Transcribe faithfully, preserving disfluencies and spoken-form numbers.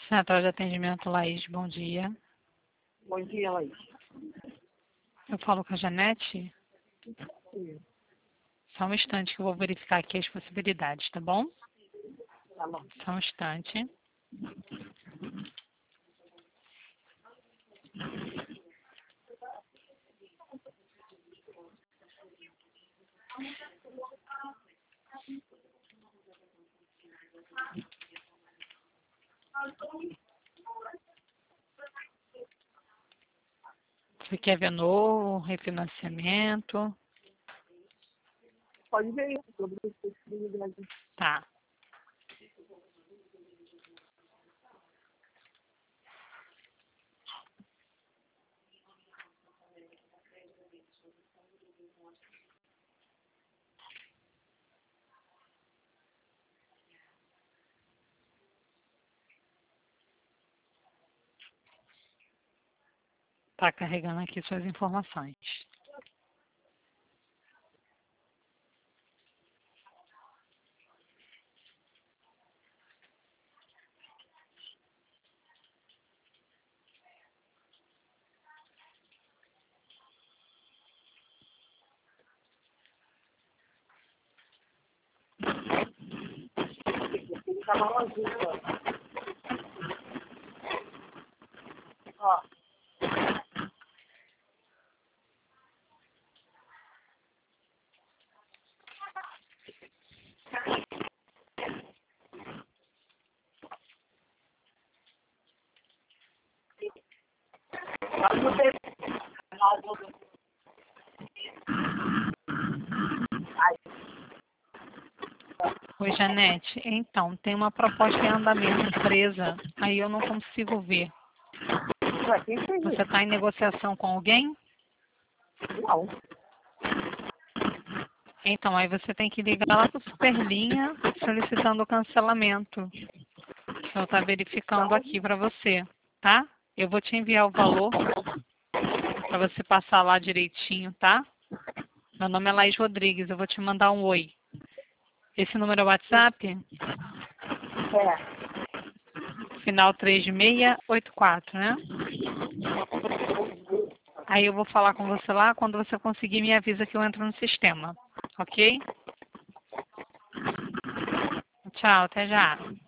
Central de Atendimento, Laís, bom dia. Bom dia, Laís. Eu falo com a Janete? Sim. Só um instante que eu vou verificar aqui as possibilidades, tá bom? Tá bom. Só um instante. Você quer ver novo, refinanciamento? Pode ver isso, sobre as possibilidades. Tá. Tá carregando aqui suas informações. Tá malzinho, ó. Ó. Mas você... Oi, Janete. Então, tem uma proposta em andamento presa, aí eu não consigo ver. Ué, quem fez Você isso? está em negociação com alguém? Não. Então, aí você tem que ligar lá para o Superlinha solicitando o cancelamento. Eu estou verificando aqui para você, tá? Eu vou te enviar o valor para você passar lá direitinho, tá? Meu nome é Laís Rodrigues, eu vou te mandar um oi. Esse número é o WhatsApp? É. Final três seis oito quatro, né? Aí eu vou falar com você lá, quando você conseguir me avisa que eu entro no sistema, ok? Tchau, até já.